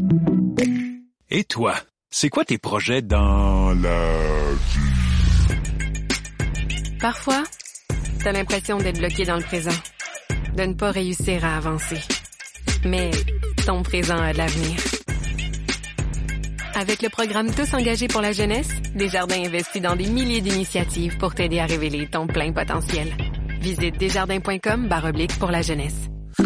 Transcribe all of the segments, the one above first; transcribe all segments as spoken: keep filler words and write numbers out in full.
Et toi, c'est quoi tes projets dans la vie? Parfois, t'as l'impression d'être bloqué dans le présent, de ne pas réussir à avancer. Mais ton présent a de l'avenir. Avec le programme Tous engagés pour la jeunesse, Desjardins investit dans des milliers d'initiatives pour t'aider à révéler ton plein potentiel. Visite desjardins.com barre oblique pour la jeunesse.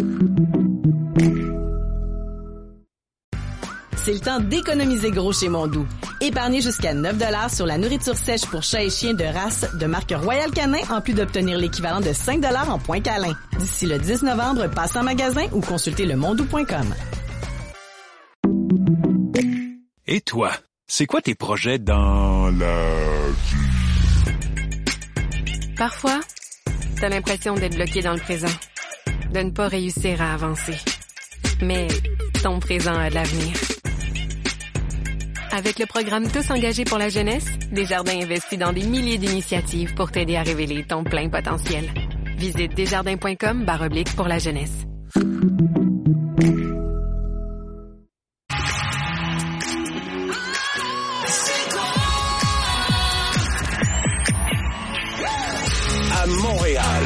C'est le temps d'économiser gros chez Mondou. Épargnez jusqu'à neuf dollars sur la nourriture sèche pour chats et chiens de race de marque Royal Canin, en plus d'obtenir l'équivalent de cinq dollars en points câlins. D'ici le dix novembre, passez en magasin ou consultez le mondou point com. Et toi, c'est quoi tes projets dans la vie? Parfois, t'as l'impression d'être bloqué dans le présent, de ne pas réussir à avancer. Mais ton présent a de l'avenir. Avec le programme Tous engagés pour la jeunesse, Desjardins investit dans des milliers d'initiatives pour t'aider à révéler ton plein potentiel. Visite desjardins.com barre oblique pour la jeunesse. À Montréal.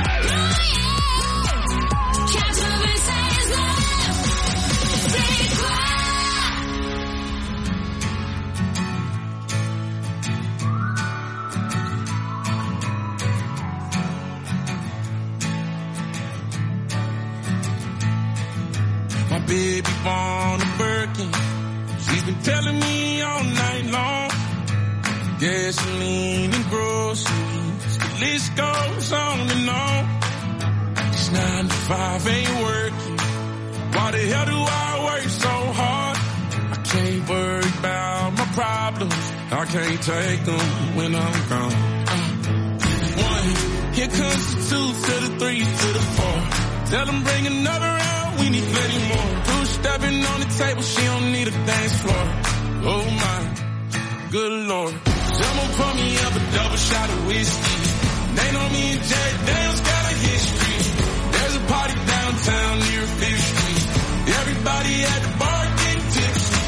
My baby born a Birkin. She's been telling me all night long. Gasoline and groceries, the list goes on and on. This nine to five ain't working. Why the hell do I work so hard? I can't worry about my problems. I can't take them when I'm gone. Uh, one, here comes the two to the three to the four. Tell them bring another round, we need plenty more. Two stepping on the table, she don't need a dance floor. Oh my, good Lord. Someone pour me up a double shot of whiskey. They know me and Jack Daniels got a history. There's a party downtown near Fifth Street. Everybody at the bar getting tipsy.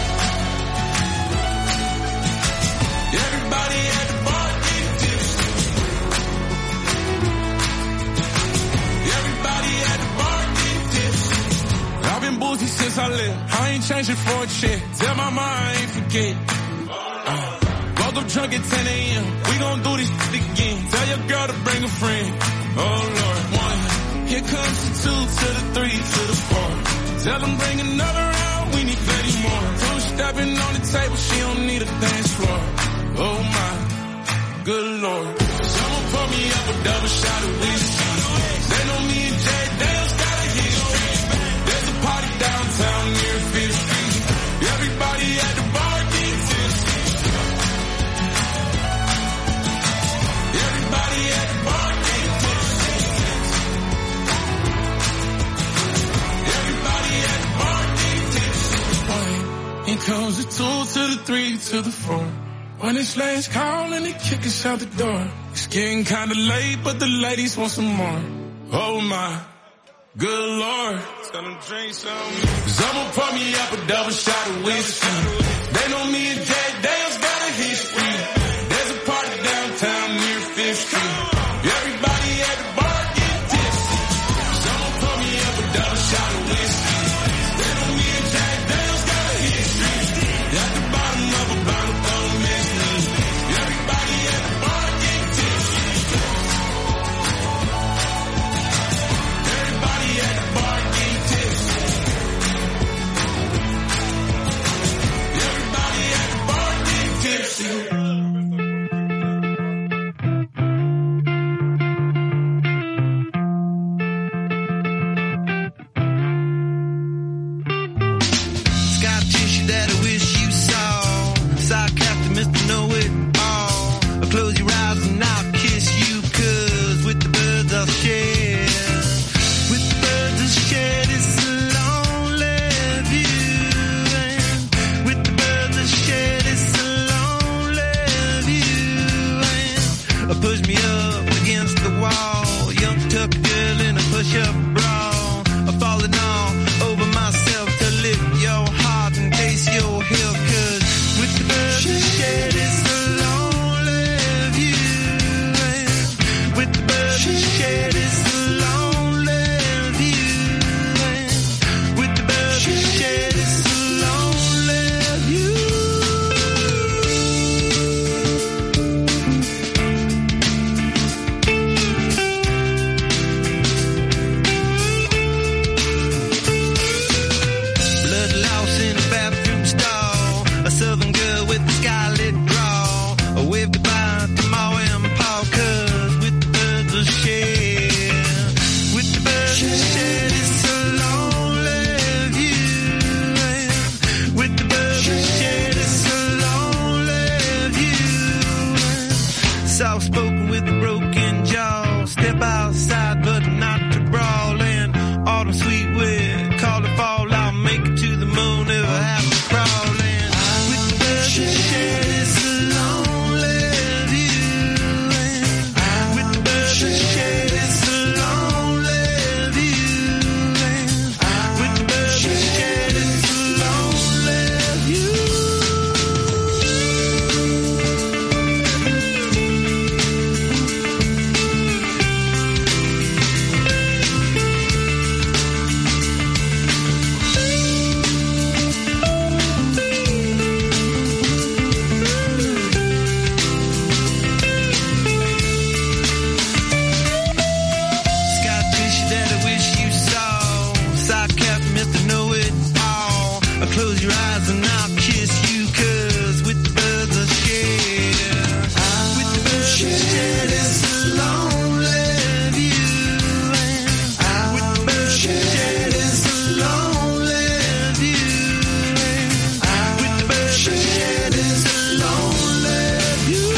Everybody at the bar getting tipsy. Everybody at the bar getting tipsy. I've been boozy since I left. I ain't changing for a check. Tell my mom I ain't forget. Uh. Woke up drunk at ten a.m. We gon' do this shit again. Tell your girl to bring a friend. Oh Lord, one. Here comes the two to the three to the four. Tell them bring another round. We need plenty more. Two stepping on the table. She don't need a dance floor. Oh my, good Lord. Someone pour me up a double shot of whiskey. They know me and Jack Daniels got a history. There's a party downtown near Fifth Street. Everybody at the bar getting tipsy. Everybody at the bar getting tipsy. Everybody at the bar getting tipsy. Here comes the two to the three to the four. When it's last call and they kick us out the door. It's getting kinda late, but the ladies want some more. Oh my, good Lord. Tell them drink some. Someone pour me up a double shot of whiskey. They know me and Jack Daniels got a history. There's a party downtown near Fifth Street. Everybody at the bar getting tipsy. Someone pour me up a double shot of whiskey. They know me and Jack Daniels got a history. At the bottom of a bottle, don't miss me. Everybody at the bar getting tipsy. Everybody at the bar getting tipsy. close your eyes and I'll kiss you, 'cause with the birds I share, with the birds I share, it's a lonely view, and with the birds I share, it's a lonely view, and with the birds I share, it's a lonely view.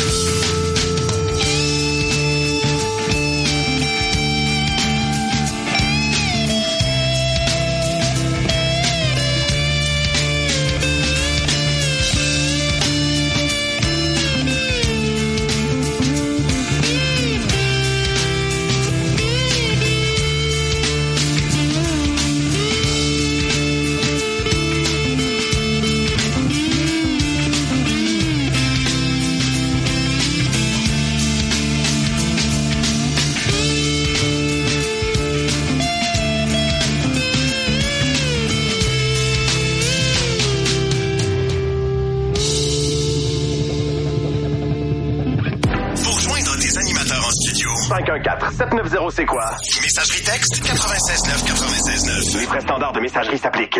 cinq un quatre sept neuf zéro, c'est quoi? Messagerie texte quatre-vingt-seize neuf quatre-vingt-seize neuf. Les frais standards de messagerie s'appliquent.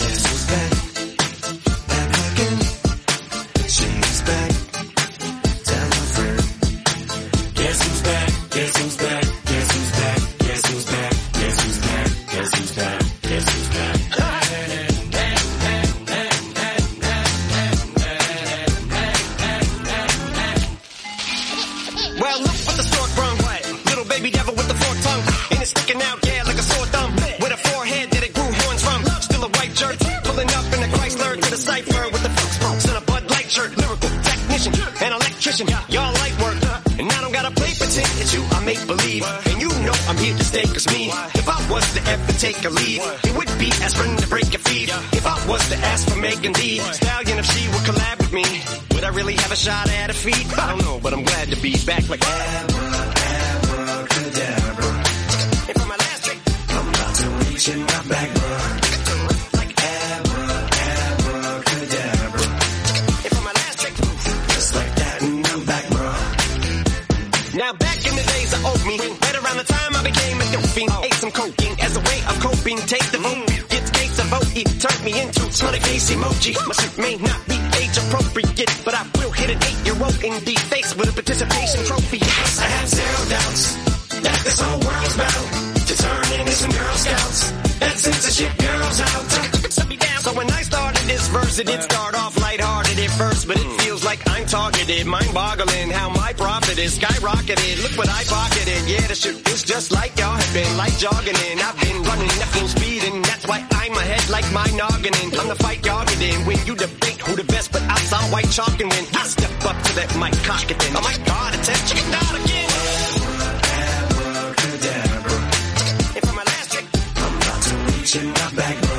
Y'all light work, and I don't gotta play pretend it's you, I make believe. And you know I'm here to stay, 'cause me, if I was to ever take a lead, it would be aspirin to break your feet. If I was to ask for Megan D Stallion, if she would collab with me, would I really have a shot at her feet? I don't know, but I'm glad to be back like abracadabra. And for my last trick, I'm about to reach in my bag, bro. Like abra, abracadabra. And for my last trick, just like that, and I'm back, bro. Now back in the days of old me, right around the time I became a dope fiend, ate some cocaine as a way of coping. Take the vote, get cakes of vote, it turned me into smiley face emoji. My suit may not be age appropriate, but I will hit an eight-year-old in the face with a participation trophy. Yes, I have zero doubts that this whole world's bound to turn into some Girl Scouts. That censorship girls out. So when I started this verse, it did start off lighthearted at first, but it feels like I'm targeted, mind-boggling how my profit is skyrocketed. Look what I pocketed, yeah, the shit is just like y'all have been, like jogging in. I've been running at full speed, and that's why I'm ahead like my noggin in. I'm the fight y'all get in when you debate who the best, but I saw white chalk and win. I step up to that mic, cock it in. Oh my God, it's a chicken out again. Abracadabra. And for my last trick, I'm about to reach in my bag, bro.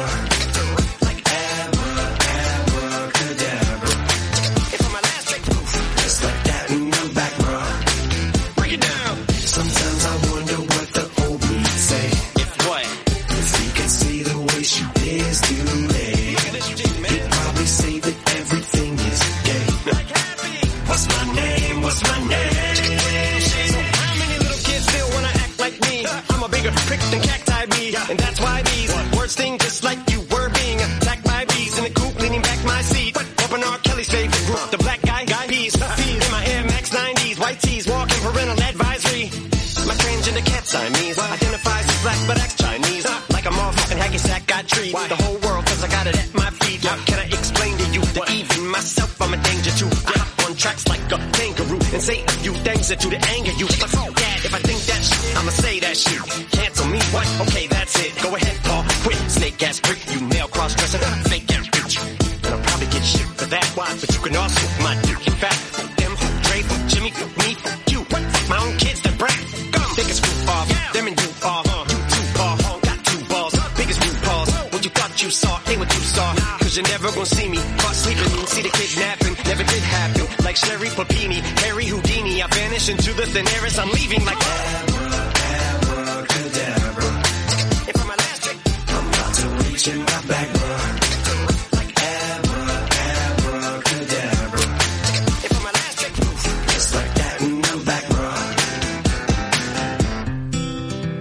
Than cacti bee, and that's why these words sting just like you were being attacked by bees in the coop, leaning back my seat. Open R. Kelly's favorite group, the Black Guy Guy Peas. Feet in my Air Max nineties, white tees, walking parental advisory. My transgender cat Siamese identifies as black but acts Chinese. Like a motherfucking hacky sack got treat the whole world 'cause I got it at my feet. How can I explain to you that even myself I'm a danger to? I hop on tracks like a kangaroo and say a few things that to the anger you. But fuck that, if I think that shit, I'ma say that shit. Cancel me, what? Okay, that's it. Go ahead, Paul. Quit, snake ass prick, you male cross-dresser, fake ass bitch. And I'll probably get shit for that. Why? But you can also my dick in fact. Them, Dre, Jimmy, me, you. What? My own kids, the brat. Come, take a screw off. Yeah. Them and you are. Uh, you two are. Uh, got two balls. Biggest new paws. What you thought you saw ain't what you saw. Cause you're never gonna see me caught sleeping. See the kidnapping. Never did happen. Like Sherry Papini, Harry Houdini. I vanish into the thin air as I'm leaving like abracadabra. And for my last trick, I'm about to reach in my bag, bro. Like abra, abracadabra. And for my last trick, just like that, and I'm back, bro.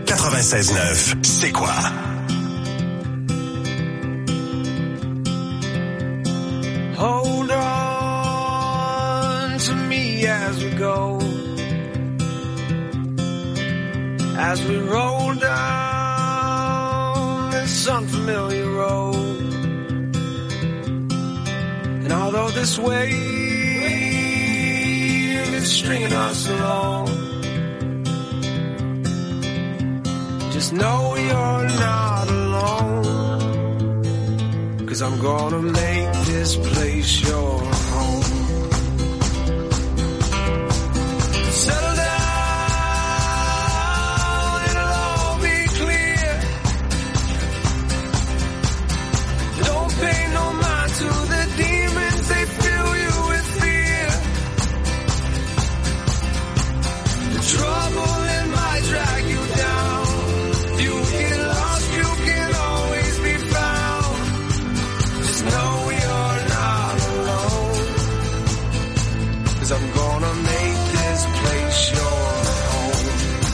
quatre-vingt-seize neuf, c'est quoi? steady as we go. As we roll down this unfamiliar road. And although this wave is stringing us along, just know you're not alone. 'Cause I'm gonna make this place your home. Settle down, it'll all be clear. Don't pay no mind to the demons, they fill you with fear. The trouble, it might drag you down. You get lost, you can always be found. Just know you're not alone. 'Cause I'm gonna make this place your home.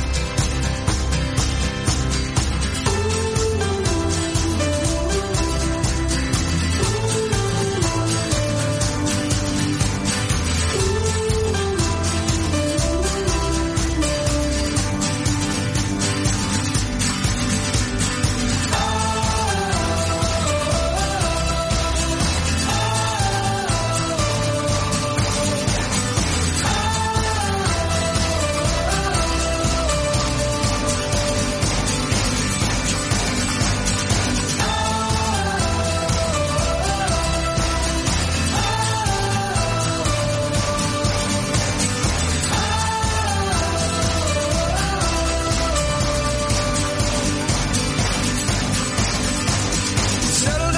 Settle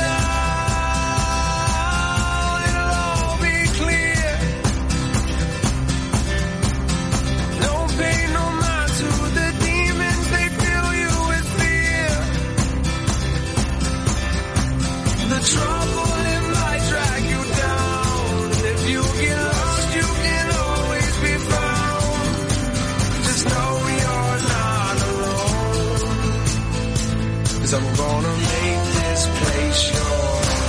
down, it'll all be clear. Don't pay no mind to the demons, they fill you with fear. The trouble, it might drag you down. If you get lost, you can always be found. Just know you're not alone. 'Cause I'm gonna make this place your home.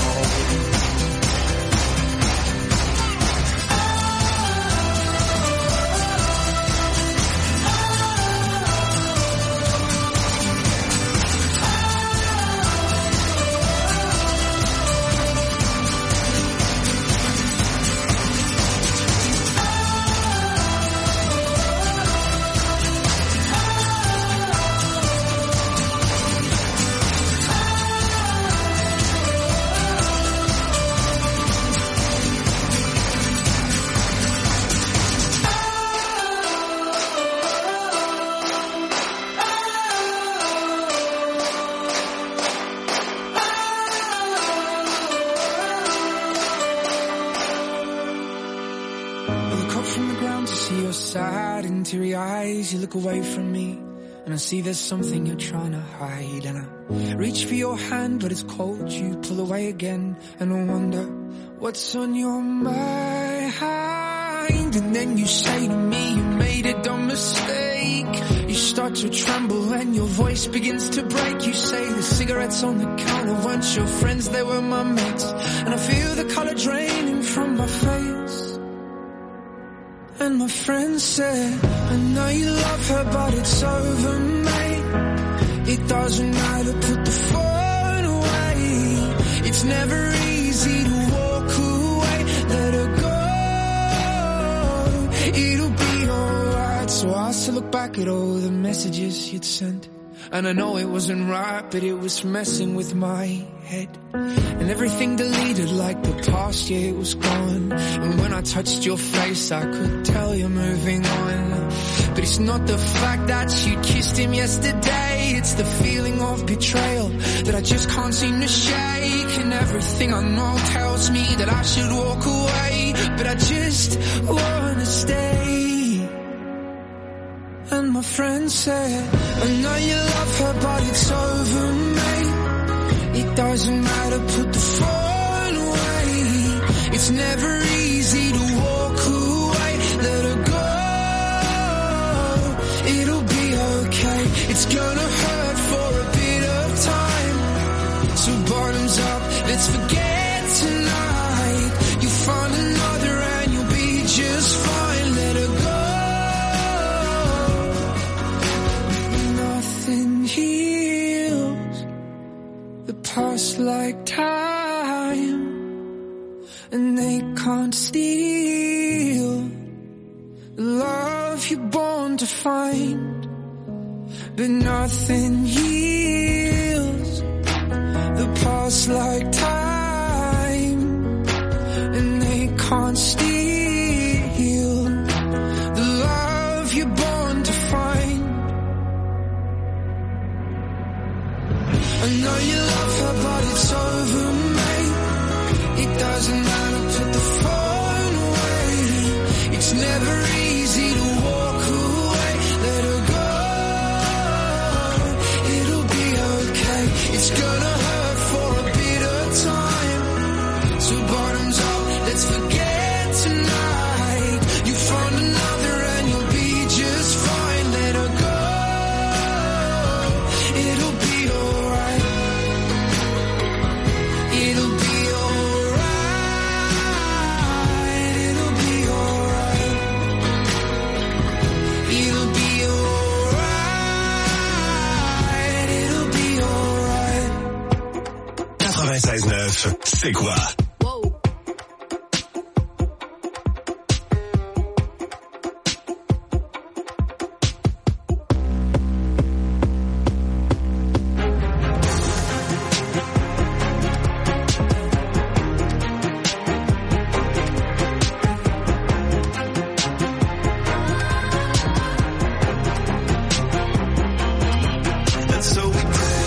I look up from the ground to see your sad and teary eyes. You look away from me and I see there's something you're trying to hide. And I reach for your hand but it's cold. You pull away again and I wonder what's on your mind. And then you say to me you made a dumb mistake. You start to tremble and your voice begins to break. You say the cigarettes on the counter weren't your friends, they were my mates. And I feel the color draining from my face. And my friend said, I know you love her, but it's over, mate. It doesn't matter, put the phone away. It's never easy to walk away. Let her go, it'll be alright. So I still look back at all the messages you'd sent. And I know it wasn't right, but it was messing with my head. And everything deleted like the past, yeah, it was gone. And when I touched your face, I could tell you're moving on. But it's not the fact that you kissed him yesterday. It's the feeling of betrayal that I just can't seem to shake. And everything I know tells me that I should walk away, but I just wanna stay. And my friend said, I know you love her, but it's over, mate. It doesn't matter, put the phone away. It's never easy to walk away. Let her go, it'll be okay. It's gonna hurt for a bit of time. So bottoms up, let's forget tonight. You'll find another and you'll be just fine. and they can't steal the love you're born to find, but nothing heals the past like time, and they can't steal the love you're born to find. I know you love her, but it's over, mate. It doesn't matter, put the phone away. It's never easy to walk away. Let her go, it'll be okay. It's gonna hurt for a bit of time, so bottoms up, let's forget tonight. You find another and you'll be just fine. Let her go, it'll be alright. It'll be alright. It'll be alright. It'll be alright. It'll be alright. quatre-vingt-seize neuf, c'est quoi? And so we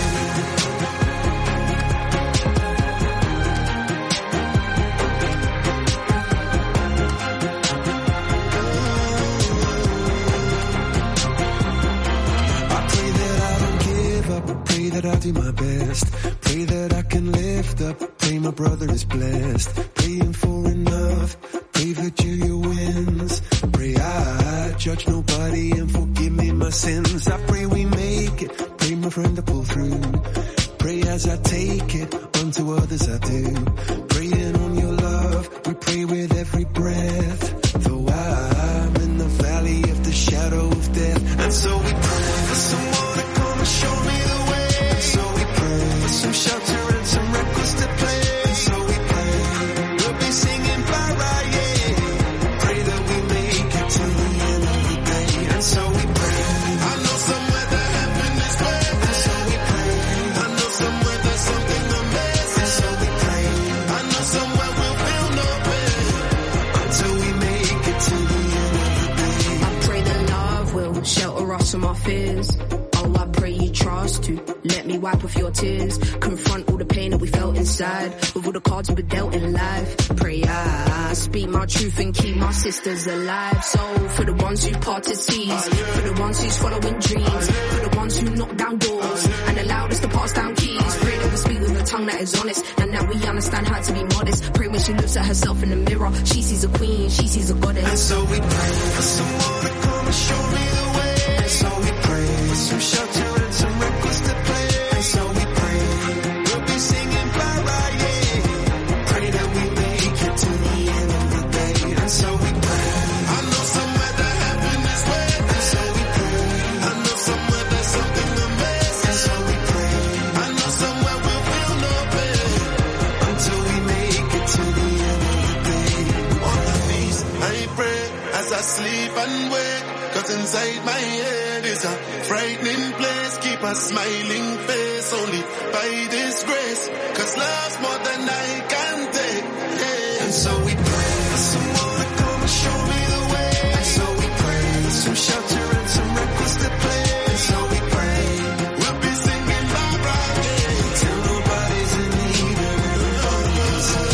pray that I'll do my best. Pray that I can lift up. Pray my brother is blessed. Praying for enough. Pray Virginia wins. Pray I judge nobody and forgive me my sins. I pray we make it. Pray my friend to pull through. Pray as I take it. Unto others I do. Praying on your love. We pray with every breath. Though I'm in the valley of the shadow of death. And so we pray for someone to come and show me the way. And so we pray for some shelter and some records to play. And so we pray we'll be singing bye-bye, yeah. Pray that we make it to the end of the day. And so we pray. I know somewhere that heaven is where. And so we pray. I know somewhere there's something amazing. And so we pray. I know somewhere we'll feel no pain until we make it to the end of the day. I pray that love will shelter us from our fears. Oh, I pray you trust to let me wipe off your tears. Confront all the pain that we felt inside with all the cards we were dealt in life. Pray I speak my truth and keep my sisters alive. So for the ones who parted seas, for the ones who's following dreams, for the ones who knock down doors and allowed us to pass down keys. Pray that we speak with a tongue that is honest and that we understand how to be modest. Pray when she looks at herself in the mirror, she sees a queen, she sees a goddess. And so we pray for someone to come and show me the way. And so we pray for some shelter and some records to play. And so we pray we'll be singing bye-bye, yeah. Pray that we make it to the end of the day. And so we pray. I know somewhere that heaven is where. And so we pray. I know somewhere there's something amazing. And so we pray. I know somewhere we'll feel no pain until we make it to the end of the day. On my knees, I pray as I sleep and wake. Cause inside my head is a frightening place. Keep a smiling face only by this grace. Cause love's more than I can take, yeah. And so we pray for someone to come and show me the way. And so we pray for some shelter and some records to play. And so we pray we'll be singing bye-bye, yeah. till nobody's in need and everybody can see.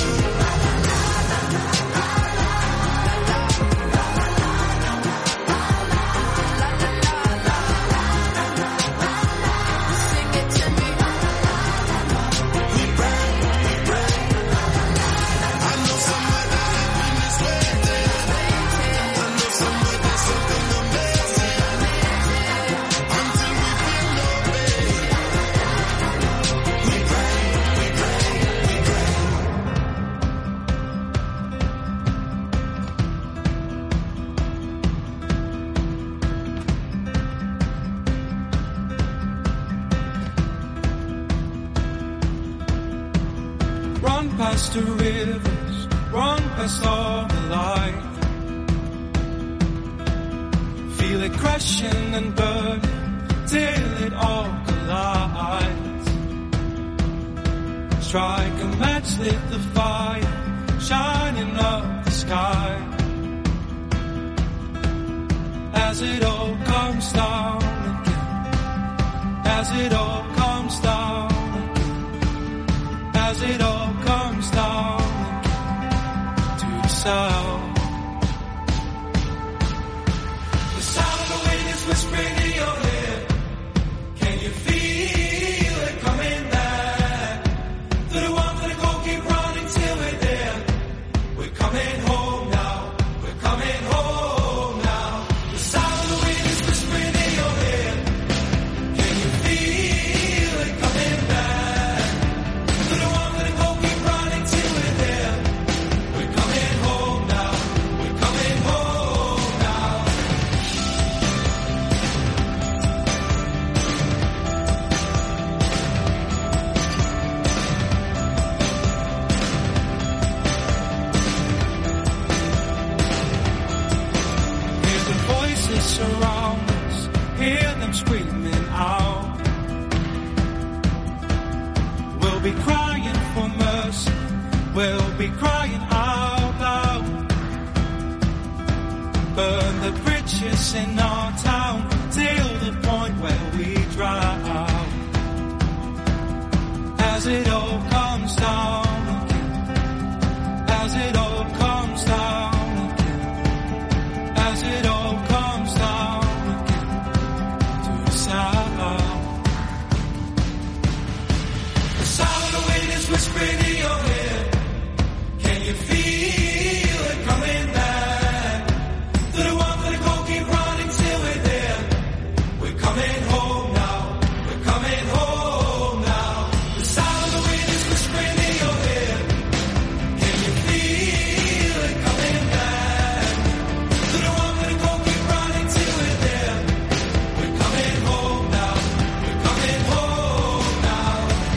Run past the rivers run past all the light. Feel it crashing and burn till it all collides. Strike a match, lit the fire, shining up the sky. As it all comes down again, as it all comes down again, as it all comes down again to the sound. The sound of the wind is whispering in your ear. Can you feel it coming back? Through the warmth of the cold, keep running till we're there. We're coming home now, we're coming home now. The sound of the wind is whispering in your ear. Can you feel it coming back? Through the warmth of the cold, keep running till we're there. We're coming home now, we're coming home now. Hear the voices surround us, hear them screaming out. We'll be crying for mercy, we'll be crying out loud. Burn the bridges in our town till the point where we drown. As it all comes down again, as it all comes down again, as it all comes down again to the sound. The sound of the wind is whispering in your ear. Can you feel it coming back? Through the warmth of the cold, keep running till we're there. We're coming home now, we're coming home now. The sound of the wind is whispering in your ear. Can you feel it coming back? Through the warmth of the cold, keep running till we're there. We're coming home now, we're coming home now.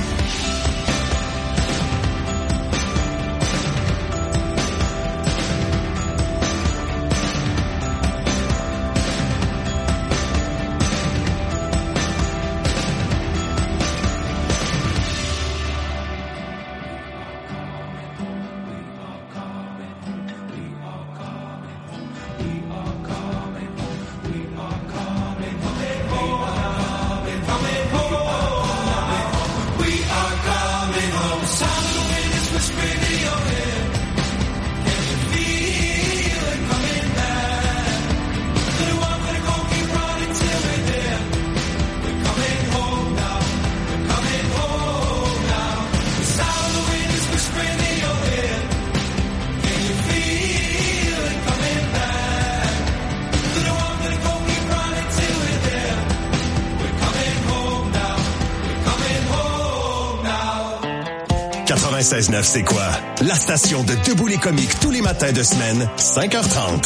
quatre-vingt-seize neuf, c'est quoi? La station de Debout les comiques tous les matins de semaine, cinq heures trente.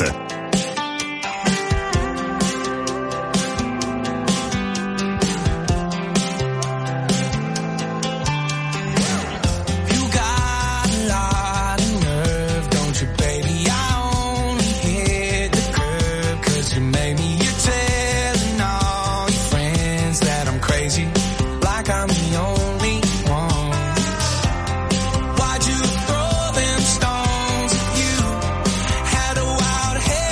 Why'd you throw them stones? You had a wild head.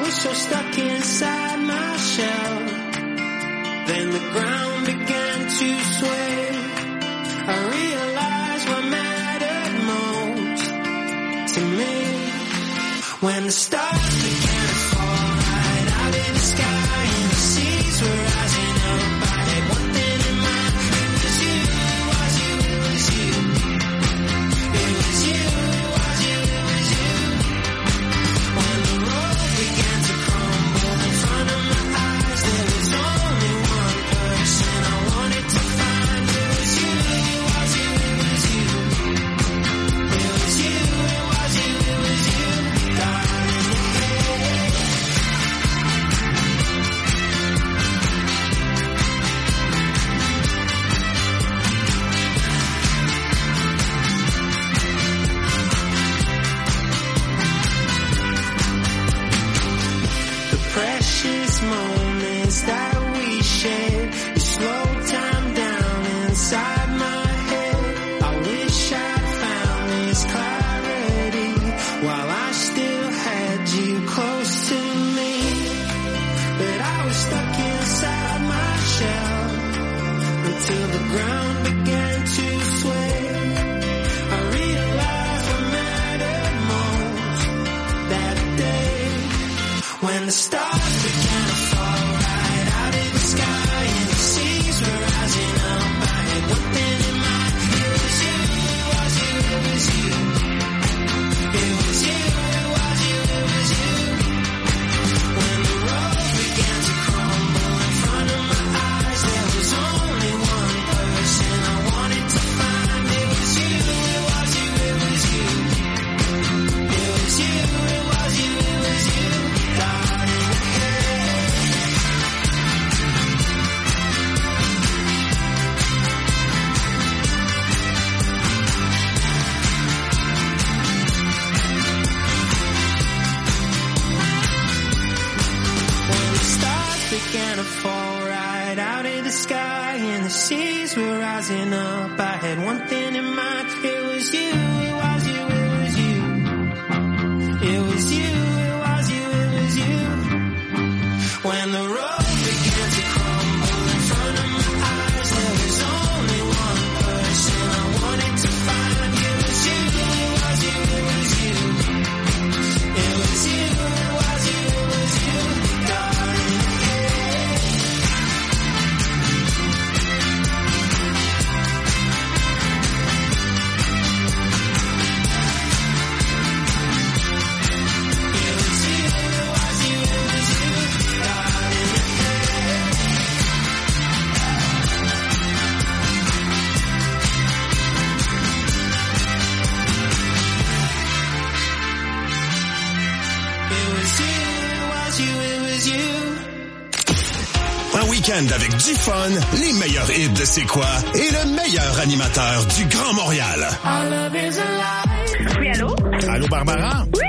was so stuck inside my shell. Then the ground began to sway. I realized what mattered most to me. When the stars began to fall right out in the sky and the seas were rising up, I had one thing in mind. It was you, it was you, it was you. It was you, it was you, it was you. When the road began to crumble in front of my eyes, there was only one person I wanted to find. It was you, it was you, it was you. It was you, it was you, it was you. Precious moments that we shared, you slowed time down inside my head. I wish I'd found this clarity while I still had you close to me. But I was stuck inside my shell until the ground began to sway. I realized what mattered most that day. When the stars began to fall right out in the sky and the seas were rising up, I had one thing in mind. It was you, it was you, it was you. It was you, it was you, it was you. When the road began to crumble in front of my eyes, there was only one person I wanted to find. It was you, it was you, it was you. It was you, it was you, it was you. Began to fall right out of the sky and the seas were rising up. I had one thing in mind. It was you, it was you, it was you. It was you, it was you, it was you. When the road began to crumble in front of my eyes, there was only one person I wanted to find. It was you, it was you, it was you. It was you, it was you, it was you. Darling. Un week-end avec du fun, les meilleurs hits de C'est quoi et le meilleur animateur du Grand Montréal. Oui, allô? Allô, Barbara? Oui!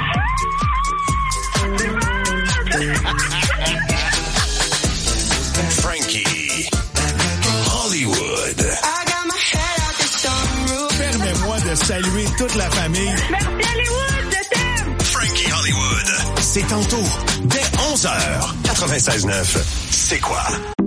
Frankie. Hollywood. Permets-moi de saluer toute la famille. Merci Hollywood, je t'aime! Frankie Hollywood. C'est tantôt, dès onze heures. quatre-vingt-seize neuf. C'est quoi?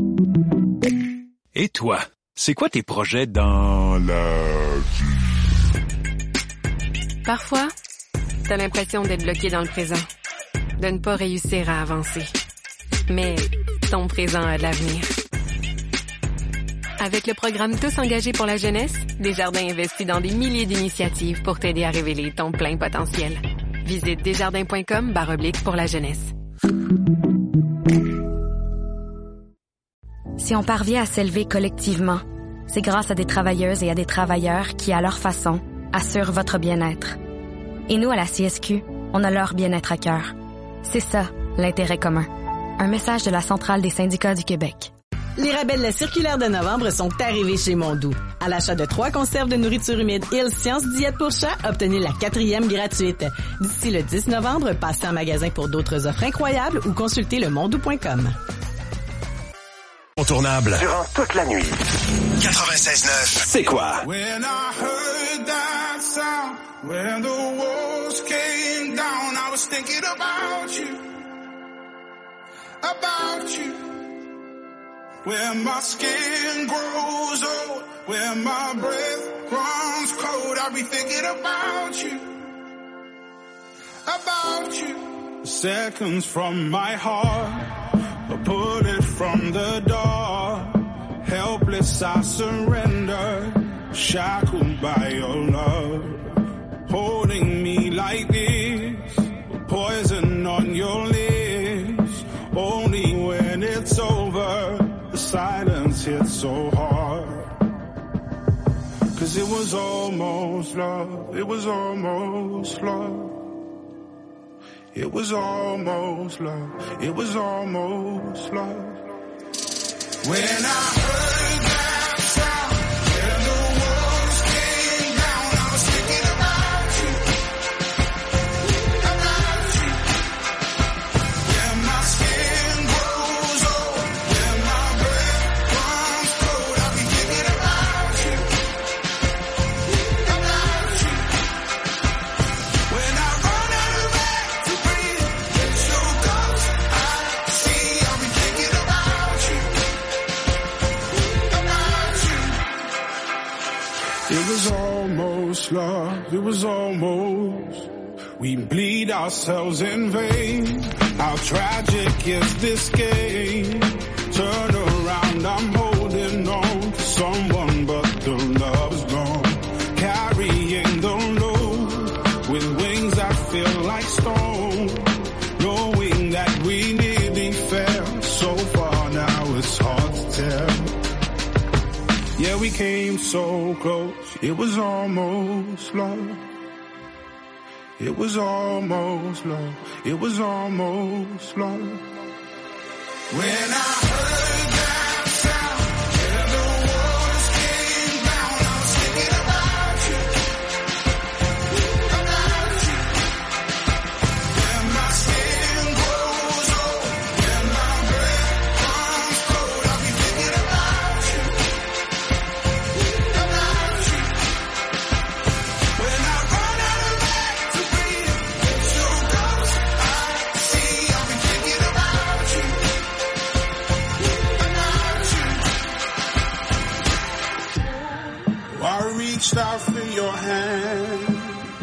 Et toi, c'est quoi tes projets dans la vie? Parfois, t'as l'impression d'être bloqué dans le présent, de ne pas réussir à avancer. Mais ton présent a de l'avenir. Avec le programme Tous engagés pour la jeunesse, Desjardins investit dans des milliers d'initiatives pour t'aider à révéler ton plein potentiel. Visite desjardins.com barre oblique pour la jeunesse. Si on parvient à s'élever collectivement, c'est grâce à des travailleuses et à des travailleurs qui, à leur façon, assurent votre bien-être. Et nous, à la C S Q, on a leur bien-être à cœur. C'est ça, l'intérêt commun. Un message de la Centrale des syndicats du Québec. Les rabais de la circulaire de novembre sont arrivés chez Mondou. À l'achat de trois conserves de nourriture humide Hills Science Diète pour chat, obtenez la quatrième gratuite. D'ici le dix novembre, passez en magasin pour d'autres offres incroyables ou consultez le mondou point com. Incontournable. Durant toute la nuit. quatre-vingt-seize neuf. C'est quoi? When I heard that sound, when the walls came down, I was thinking about you. about you. Where my skin grows old, where my breath runs cold, I'll be thinking about you, about you. Seconds from my heart, a bullet from the door. Helpless I surrender, shackled by your love. Holding me like this, poison on your lips. Only when it's over, the silence hits so hard. Cause it was almost love, it was almost love. It was almost love, it was almost love. When I heard that sound, when the walls came down, I was thinking about you, about you. When my skin grows old, when my breath runs cold, I'll be thinking about you, about you. When I run out of air to breathe, it's your ghost I see, I'll be thinking about you. It was almost love, it was almost. We bleed ourselves in vain. How tragic is this game? Turn around, I'm holding on to someone, but the love's gone. Carrying the load with wings that feel like stone. Knowing that we nearly fell so far, now it's hard to tell. Yeah, we came so close, it was almost love. It was almost love, it was almost love. When I heard that sound, when the walls came down, I was thinking about you, about you. When my skin grows old, when my breath runs cold, I'll be thinking about you. I reached out for your hand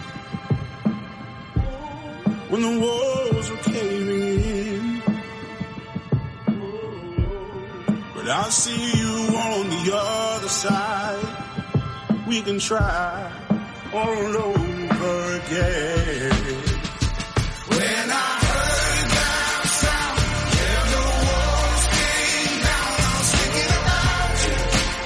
when the walls were caving in, but I see you on the other side. We can try all over again. When I heard that sound, when the walls came down, I was thinking about you.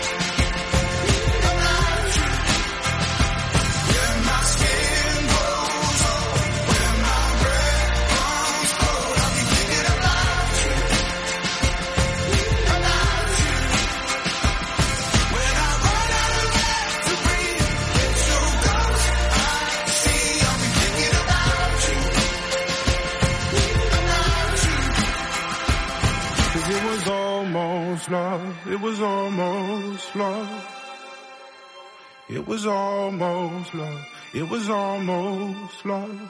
Love, it was almost love. It was almost love. It was almost love.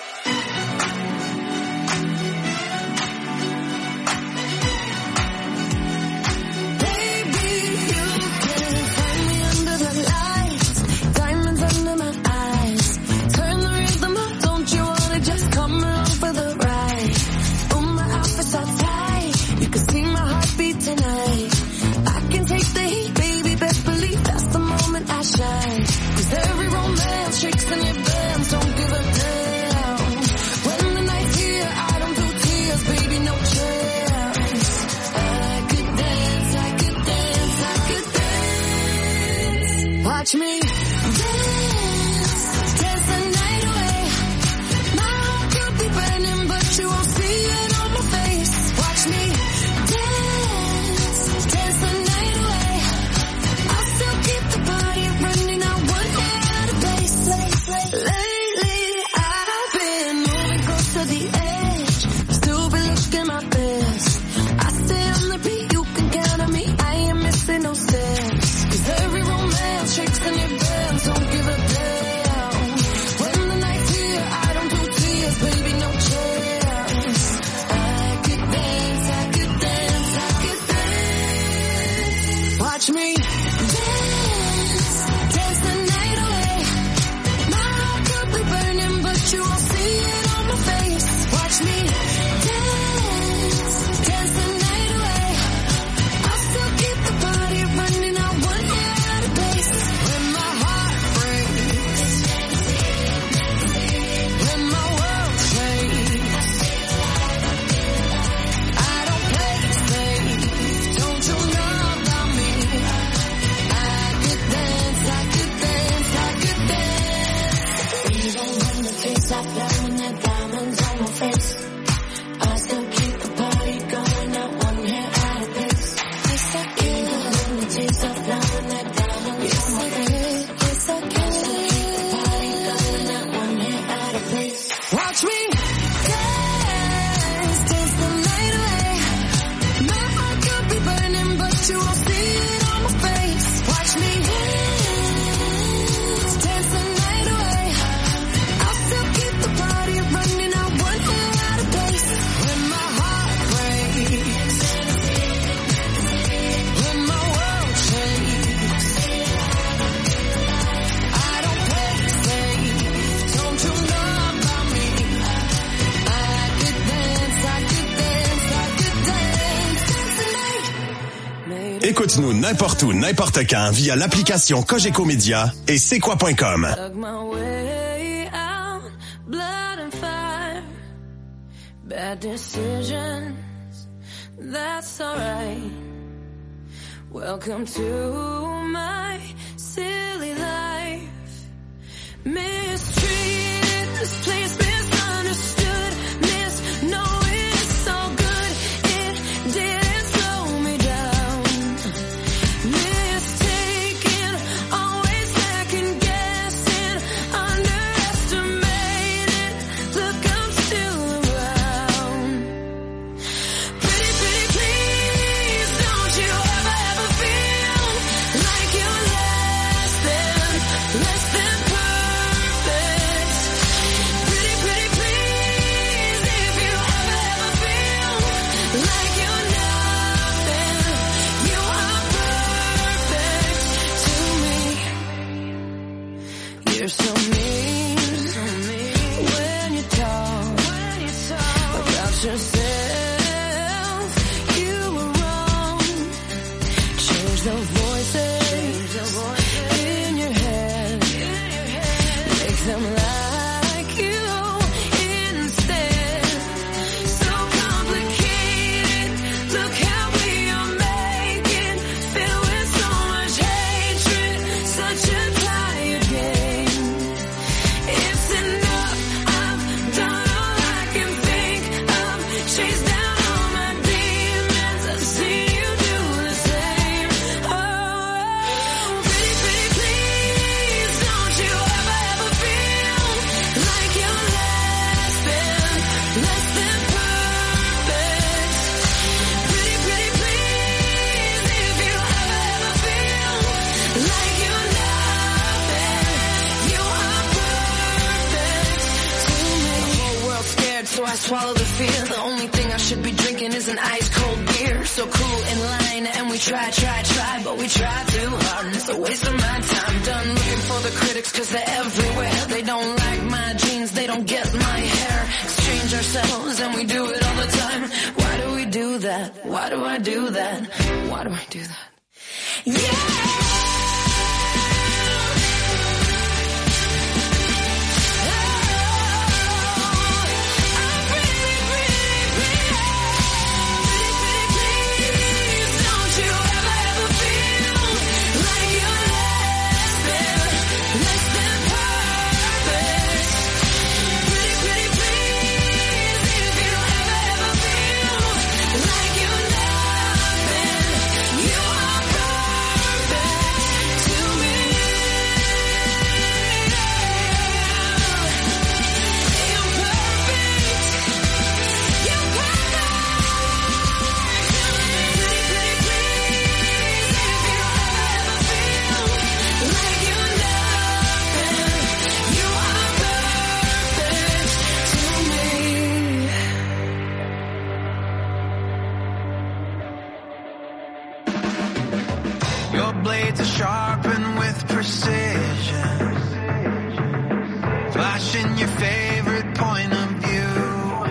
Watch me dance, dance the night away. My heart could be burning, but you won't see it on my face. Watch me dance, dance the night away. I'll still keep the party running, I won't get out of place. Lately, I've been moving close to the edge, still be looking my best. I stay on the beat, you can count on me, I ain't missing no steps. Cause every romance shakes in your bed. Écoute-nous n'importe où, n'importe quand via l'application Cogeco Média et c'est quoi point com. Dug my way out, blood and fire, bad decisions, that's alright. Welcome to my silly life. Mistreated, this place misunderstood, misnowing it's all good, it didn't slow me down. Mistaken, always second guessing, underestimated, look I'm still around. Pretty, pretty please, don't you ever, ever feel like you're less than, less than perfect. Pretty, pretty please, if you ever, ever feel like you're nothing, you are perfect to me. You're so mean, when you talk, about yourself, you were wrong. Change the voices in your head, make them like you instead. So complicated, look how we are making, filled with so much hatred, such a tired game. It's enough, I've done all I can think of, chased down all my demons, I've seen you do the same. Oh, pretty, pretty please, don't you ever, ever feel like you're less than, less than perfect. Pretty, pretty please, if you ever, ever feel like you're nothing, you are perfect to me. The whole world's scared, so I swallow the fear. The only thing I should be drinking is an ice cold beer. So cool in line, and we try, try, try, but we try too hard, and it's a waste of my time. Done looking for the critics, cause they're everywhere. They don't like my jeans, they don't get my hair. Exchange ourselves, and we do it all the time. Why do we do that? Why do I do that? Why do I do that? Yeah! Don't you ever, ever feel like you're less than, less than perfect. Pretty, pretty please, if you ever, ever feel like you're nothing, you are perfect to me. You're perfect. You're perfect. Pretty, pretty please, if you ever feel like you're nothing, you are perfect to me. Your blades are sharpened with precision, flashing your favorite point of view.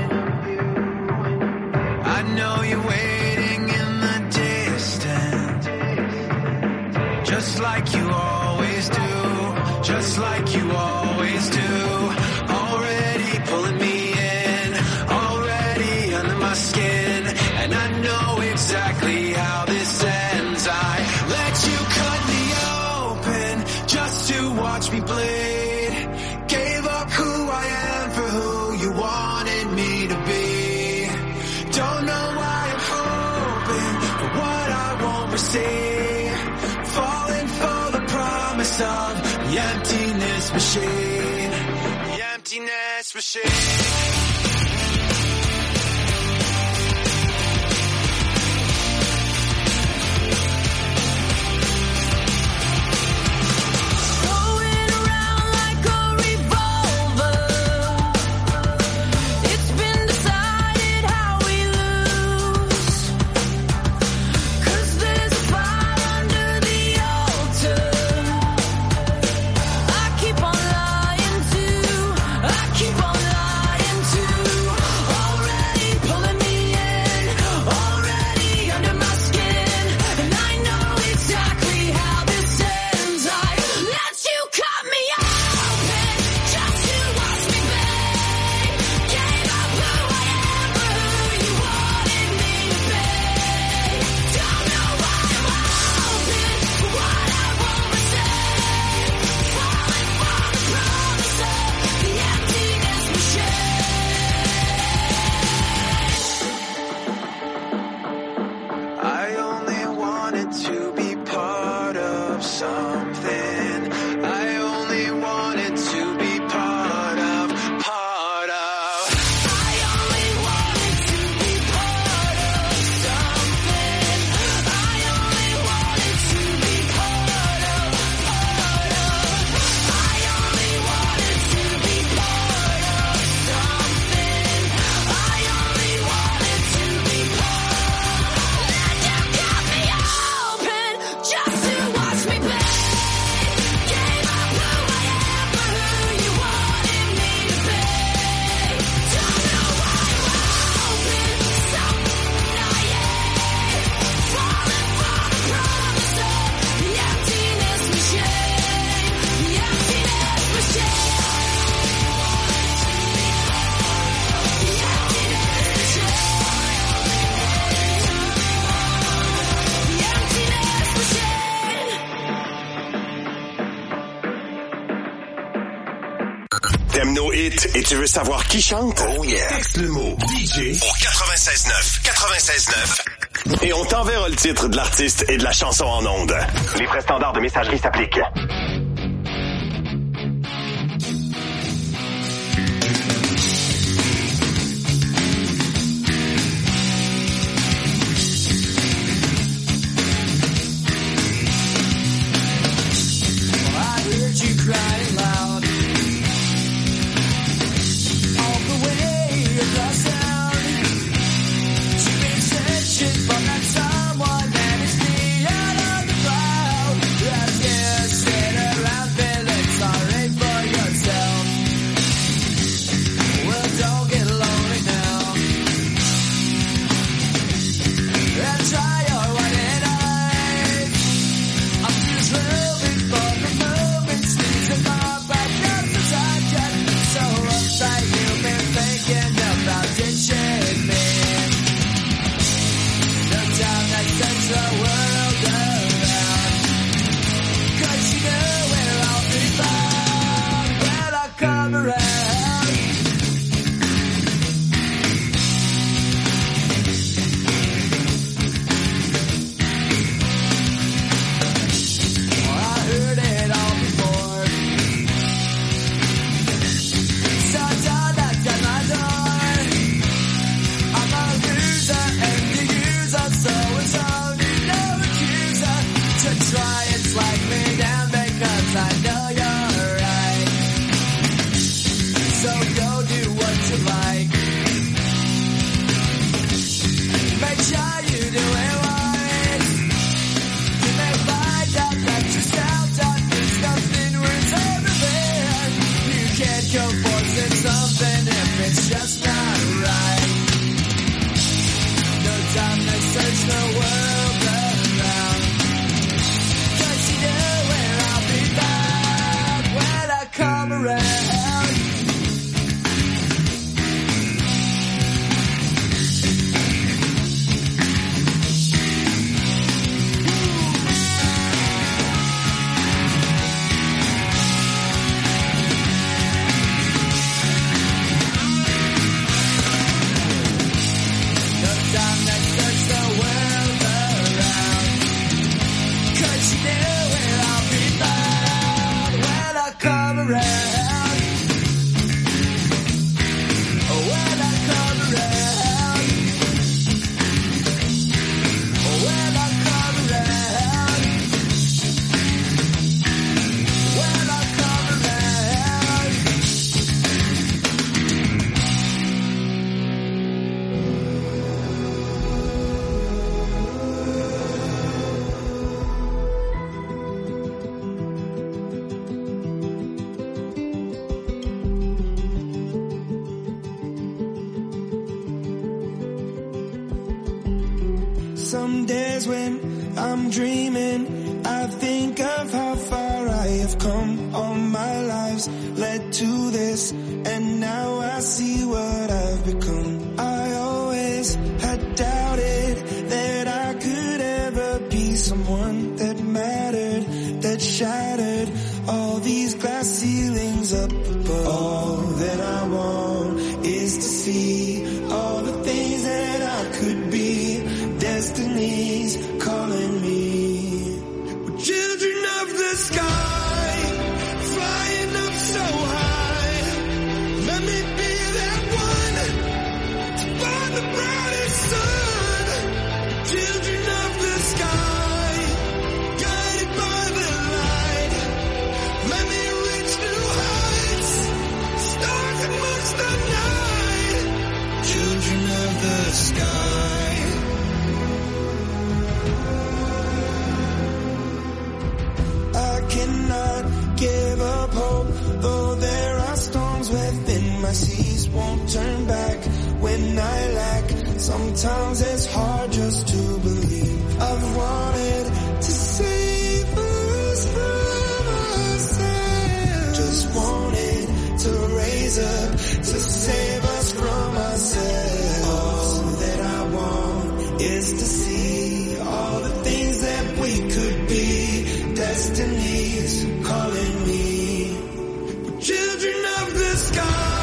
I know you're waiting in the distance, just like you always do, just like you always do. Already pulling me in, already under my skin, and I know exactly how this ends. I let you cut me open just to watch me bleed. Gave up who I am for who you wanted me to be. Don't know why I'm hoping for what I won't receive. Falling for the promise of the emptiness machine. The emptiness machine. Going around like a revolver. It's been decided how we lose. 'Cause there's a fire under the altar. I keep on lying to, I keep on lying to. hit et tu veux savoir qui chante? Oh yeah! Texte le mot D J au quatre-vingt-seize neuf. quatre-vingt-seize neuf. Et on t'enverra le titre de l'artiste et de la chanson en ondes. Les frais standards de messagerie s'appliquent. Crying loud all the way across town. She makes attention from that someone that is me out of the crowd. I can't sit around feeling sorry for yourself. Well, don't get lonely now. And try your white eyes. I'm just moving for the moment. My back up the time yet. So uptight you've been thinking about ditching me. The time that turns the world around. Cause you know where I'll be found when I come around. Oh, I heard it all before. Try and slide me down because I know you're right. So go do what you like. Make sure you do it right. You may find out that yourself don't mean nothing worth everything. You can't go forcing something if it's just not right. No time to search the world around. You know where I'll be found when I come around. No time to search the world around. Cause you know come around. Oh, when I come around. Oh, when I come around. When I come around. Some days when I'm dreaming, I think of how far I have come. All my lives led to this, and now I see what I've become. I always had doubted that I could ever be someone that mattered, that shattered all these glass ceilings up above. All that I want is to see all the things that I could be. Destiny's calling me. We're children of the sky, flying up so high. Let me be that one to find the brightest sun. Children of the sky, guided by the light. Let me reach new heights, stars amongst the night. Children of the sky. Cannot give up hope, though there are storms within my seas. Won't turn back when I lack. Sometimes it's hard just to believe. I've wanted to save us from ourselves. Just wanted to raise up to save us from ourselves. All that I want is to see all the things that we could be. Destiny's calling me. We're children of the sky.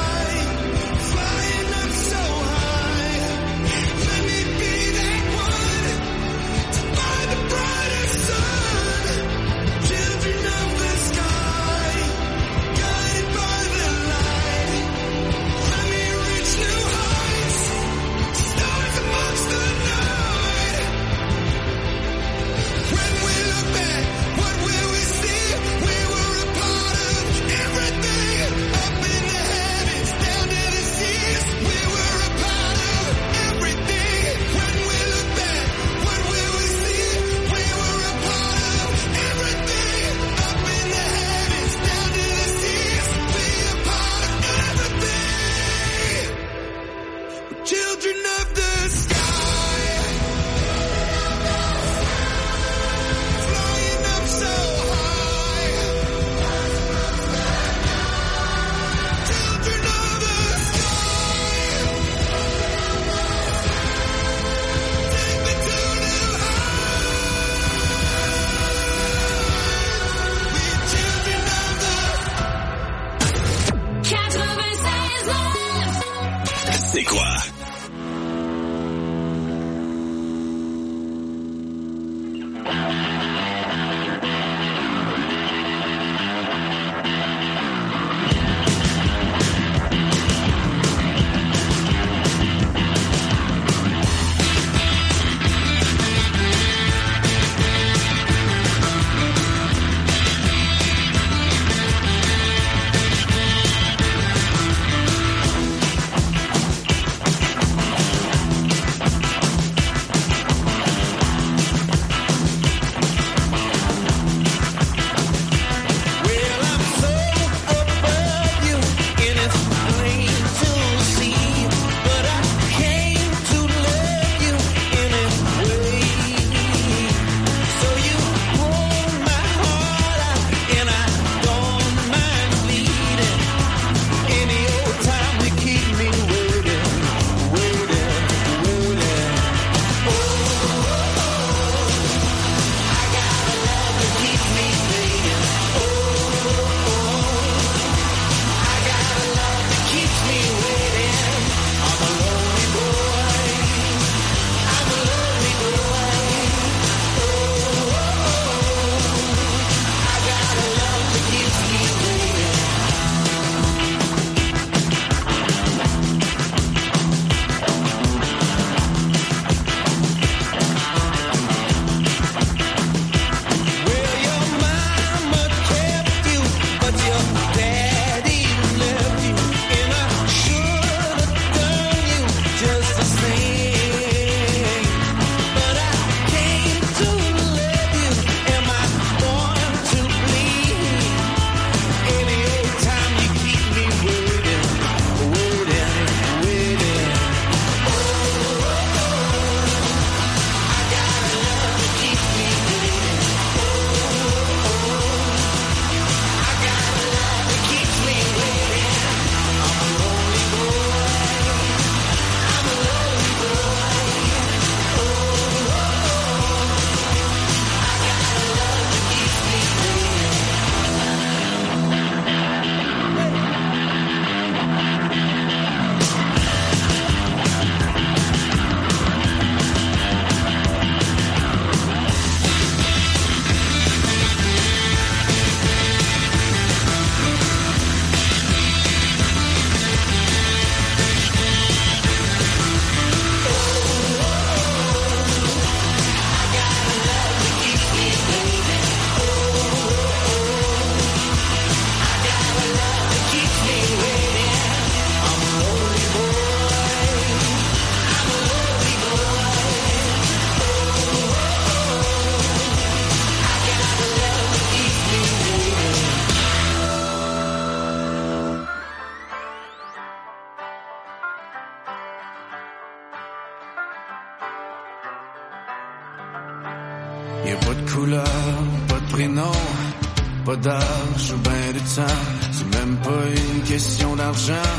Y a pas de couleur, pas de prénom, pas d'âge ou ben de temps. C'est même pas une question d'argent,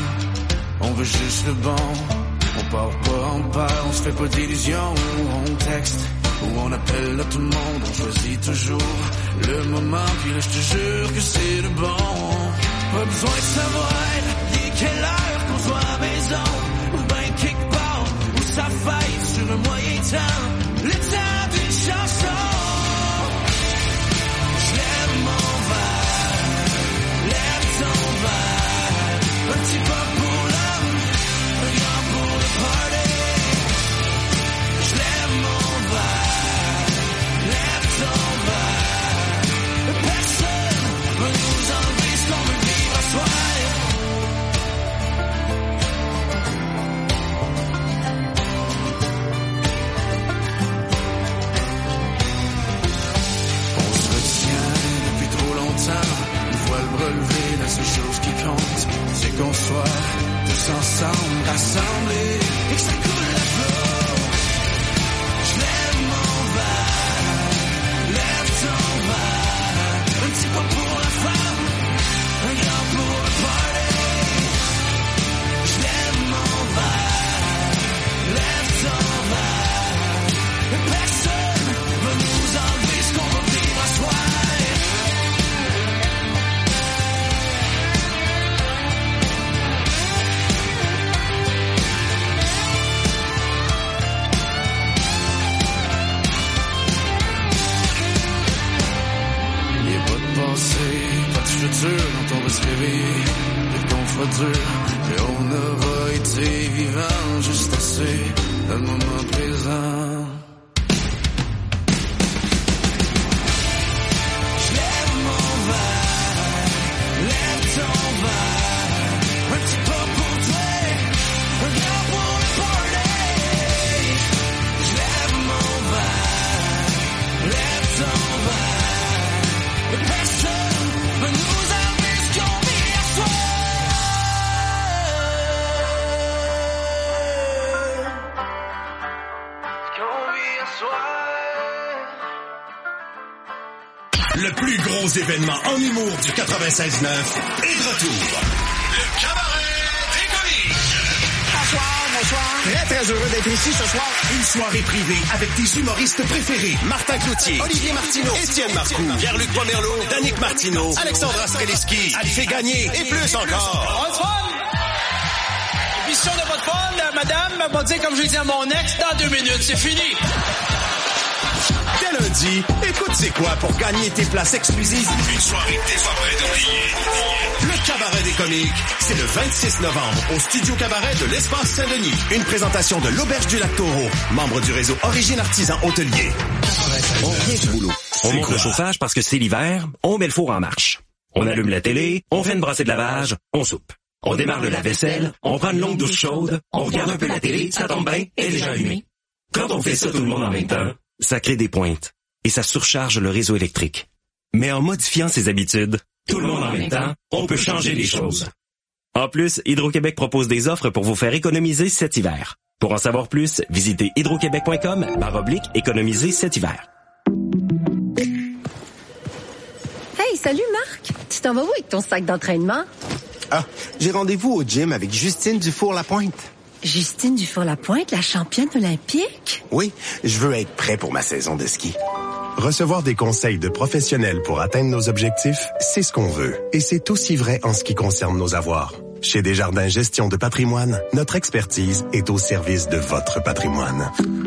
on veut juste le bon. On part pas en part, on se fait pas d'illusions. On texte ou on appelle à tout le monde. On choisit toujours le moment, puis là je te jure que c'est le bon. Pas besoin de savoir il est quelle heure qu'on soit à la maison, ou ben quelque part où ça faille sur le moyen temps. Le temps d'une chanson. Je lève mon verre, lève ton verre. Un petit pas pour l'homme, un grand pour le party. Je lève mon verre, lève ton verre. Personne va nous enlever ce qu'on veut vivre à soi. futur quand on va se réveiller de ton futur. Et on aura été vivant juste assez dans le moment présent. Je lève mon verre, lève ton verre, un petit pas pour toi, un grand pour le party. Je lève mon verre, lève ton verre, et personne va nous enlever ce qu'on vit à soi. Le plus gros événement en humour du quatre-vingt-seize neuf est de retour. Le Cabaret des Comiques. Bonsoir, bonsoir. Très, très heureux d'être ici ce soir. Une soirée privée avec tes humoristes préférés. Martin Cloutier, Olivier Martineau, Étienne Marcoux, Pierre-Luc Pomerleau, Danick Martineau, Alexandra Streliski, Alphée Gagné et plus encore. On fun! Et puis si on n'a pas de fun, madame va dire comme je l'ai dit à mon ex, dans deux minutes, c'est fini. Dès lundi, écoute c'est quoi pour gagner tes places exclusives. Une soirée que t'es pas prêt d'oublier. Le Cabaret des Comiques, c'est le vingt-six novembre au Studio Cabaret de l'Espace Saint-Denis. Une présentation de l'Auberge du Lac-Taureau, membre du réseau Origine Artisan Hôtelier. On revient du boulot. On monte le chauffage parce que c'est l'hiver, on met le four en marche. On allume la télé, on fait une brassée de lavage, on soupe. On démarre le lave-vaisselle, on prend une longue douche chaude, on regarde un peu la télé, ça tombe bien, elle est déjà allumée. Quand on fait ça tout le monde en même temps, ça crée des pointes et ça surcharge le réseau électrique. Mais en modifiant ses habitudes, tout le monde en même temps, on peut changer les choses. En plus, Hydro-Québec propose des offres pour vous faire économiser cet hiver. Pour en savoir plus, visitez hydroquebec.com barre oblique économiser cet hiver. Hey, salut Marc! Tu t'en vas où avec ton sac d'entraînement? Ah, j'ai rendez-vous au gym avec Justine Dufour-Lapointe. Justine Dufour-Lapointe, la championne olympique? Oui, je veux être prêt pour ma saison de ski. Recevoir des conseils de professionnels pour atteindre nos objectifs, c'est ce qu'on veut. Et c'est aussi vrai en ce qui concerne nos avoirs. Chez Desjardins Gestion de patrimoine, notre expertise est au service de votre patrimoine.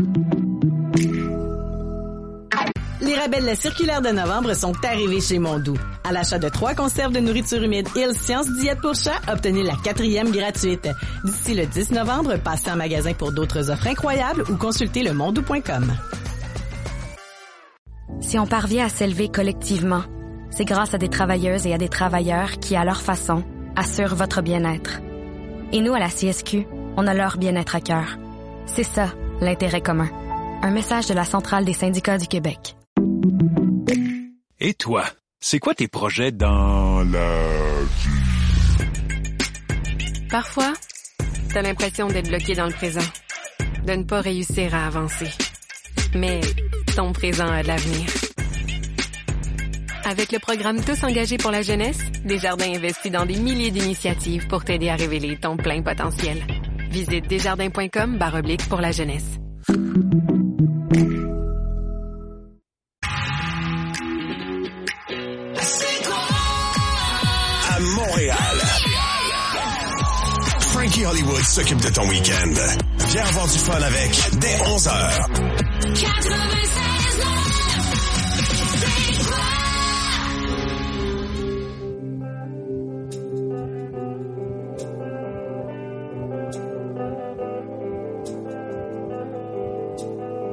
Les rabais de la circulaire de novembre sont arrivés chez Mondou. À l'achat de trois conserves de nourriture humide Hills Science Diète pour chat, obtenez la quatrième gratuite. D'ici le dix novembre, passez en magasin pour d'autres offres incroyables ou consultez le mondou point com. Si on parvient à s'élever collectivement, c'est grâce à des travailleuses et à des travailleurs qui, à leur façon, assurent votre bien-être. Et nous, à la C S Q, on a leur bien-être à cœur. C'est ça, l'intérêt commun. Un message de la Centrale des syndicats du Québec. Et toi, c'est quoi tes projets dans la vie? Parfois, t'as l'impression d'être bloqué dans le présent, de ne pas réussir à avancer. Mais ton présent a de l'avenir. Avec le programme Tous engagés pour la jeunesse, Desjardins investit dans des milliers d'initiatives pour t'aider à révéler ton plein potentiel. Visite desjardins.com barre oblique pour la jeunesse. À Montréal, Frankie Hollywood s'occupe de ton week-end. Viens avoir du fun avec dès onze heures.